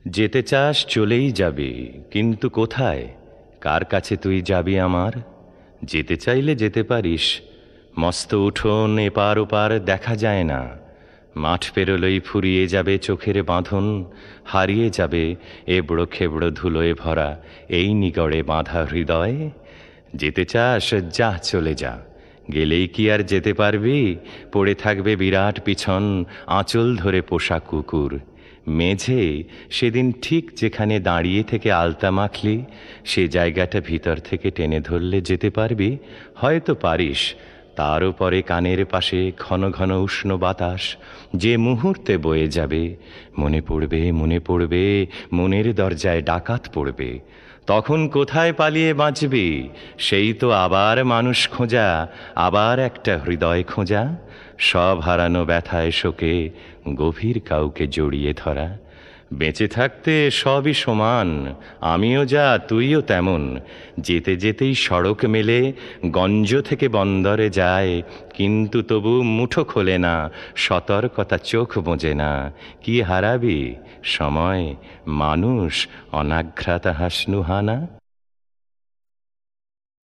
যেতে চাস চলেই যাবি, কিন্তু কোথায়? কার কাছে তুই যাবি আমার? যেতে চাইলে যেতে পারিস, মস্ত উঠোন এপার ওপার দেখা যায় না। মাঠ পেরোলেই ফুরিয়ে যাবে চোখের বাঁধন, হারিয়ে যাবে এবড়ো খেবড়ো ধুলোয় ভরা এই নিগড়ে বাঁধা হৃদয়। যেতে চাস, যা চলে যা। গেলেই কি আর যেতে পারবি? পড়ে থাকবে বিরাট পিছন আঁচল ধরে পোষা কুকুর। মেঝে সেদিন ঠিক যেখানে দাঁড়িয়ে থেকে আলতা মাখলি, সে জায়গাটা ভিতর থেকে টেনে ধরলে যেতে পারবি। হয়তো পারিস। তার উপরে কানের পাশে ঘন ঘন উষ্ণ বাতাস যে মুহূর্তে বয়ে যাবে, মনে পড়বে, মনে পড়বে, মনের দরজায় ডাকাত পড়বে। তখন কোথায় পালিয়ে বাঁচবি? সেই তো আবার মানুষ খোঁজা, আবার একটা হৃদয় খোঁজা, সব হারানো ব্যথায় শোকে গভীর কাউকে জড়িয়ে ধরা। বেঁচে থাকতে সবই সমান, আমিও যা তুইও তেমন। যেতে যেতেই সড়ক মেলে, গঞ্জ থেকে বন্দরে যায়, কিন্তু তবু মুঠো খোলে না, সতর্কতা চোখ বোঝে না। কি হারাবি? সময়, মানুষ, অনাঘ্রাতা হাসনুহানা।